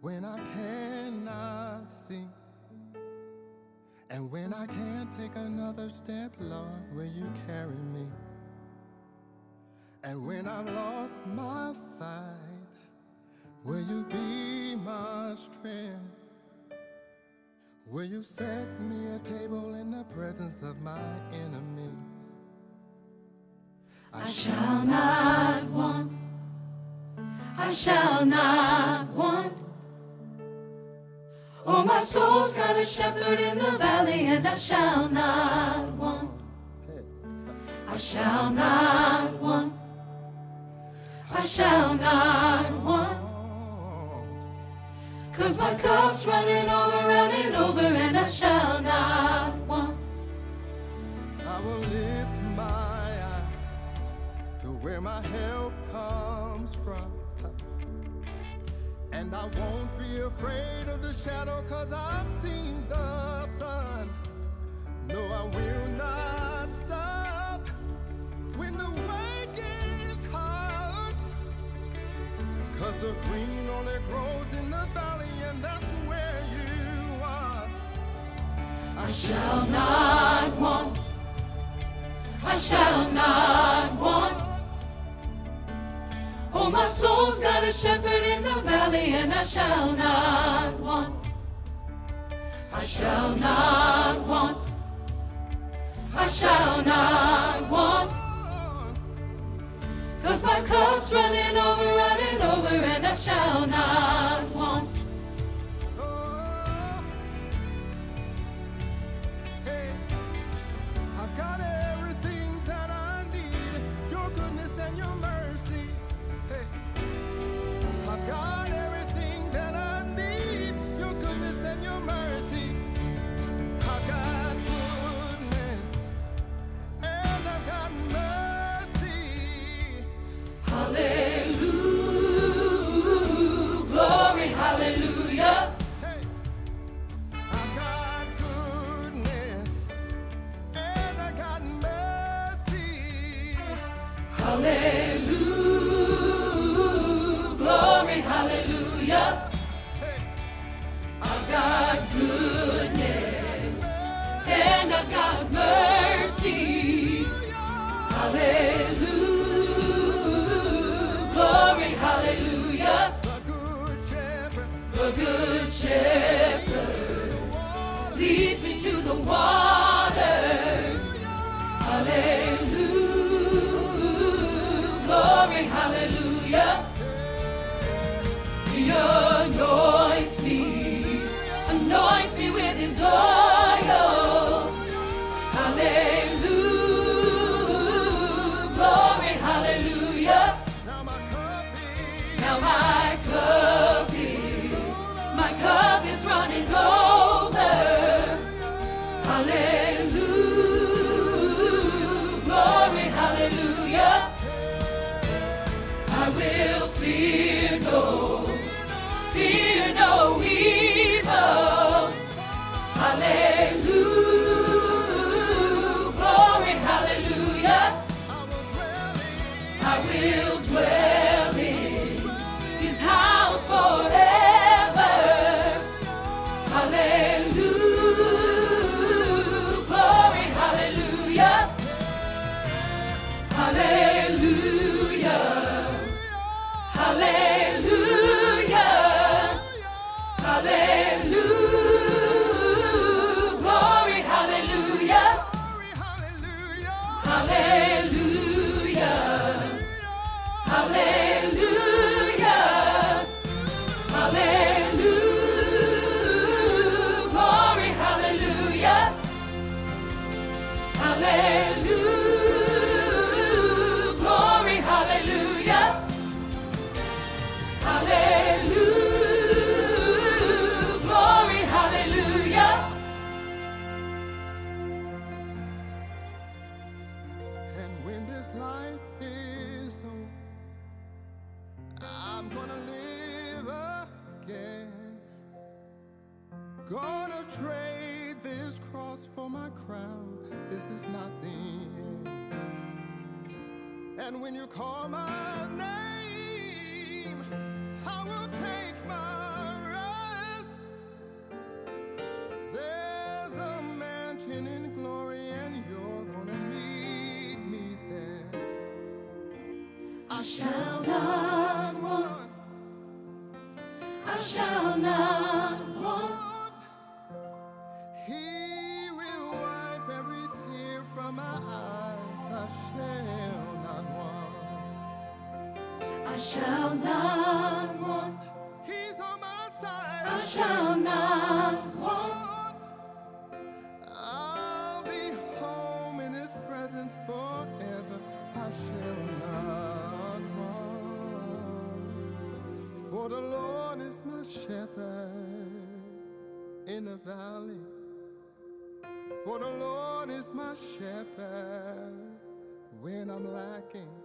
when I cannot see, and when I can't take another step, Lord, will you carry me? And when I've lost my fight, will you be my strength? Will you set me a table in the presence of my enemies? I shall not want, I shall not want. Oh, my soul's got a shepherd in the valley, and I shall not want. I shall not want, I shall not want. 'Cause my cup's running over, and I shall not want. I will lift my eyes to where my help comes from, and I won't be afraid of the shadow, 'cause I've seen the sun. No, I will not stop when the way gets hard, 'cause the green only grows in the valley, and that's where you are. I shall not want, I shall not want. Oh, my soul's got a shepherd in the valley, and I shall not want. I shall not want, I shall not want. 'Cause my cup's running over, and I shall not want. Hey, I've got everything that I need, your goodness and your mercy. Hey, I've got everything that I need, your goodness and your mercy. I've got goodness and I've got mercy. Hallelujah, glory, hallelujah. Hey, I've got goodness and I got mercy. Hallelujah, glory, hallelujah. Hey, I've got goodness and I've got mercy. Hallelujah, glory, hallelujah. the good shepherd The good shepherd leads me to the waters. Hallelujah, glory, hallelujah. He anoints me with his oil. Hallelujah, glory, hallelujah. Now my cup Now my cup is running over. Hallelujah, glory, hallelujah. I will fear no evil. Hallelujah, glory, hallelujah. I will dwell in his house forever. Hallelujah, glory, hallelujah. Hallelujah, hallelujah, hallelujah, glory, hallelujah. Hallelujah, hallelujah, hallelujah, glory, hallelujah. Hallelujah, glory, hallelujah. Hallelujah, glory, hallelujah. And when this life is over, I'm gonna live again. Gonna trade this cross for my crown. This is not the end. And when you call my name, I will take my I shall not want. I shall not want. He will wipe every tear from my eyes. I shall not want. I shall not want. He's on my side. I shall not want. I'll be home in His presence forever. I shall not want. For the Lord is my shepherd in the valley. For the Lord is my shepherd when I'm lacking.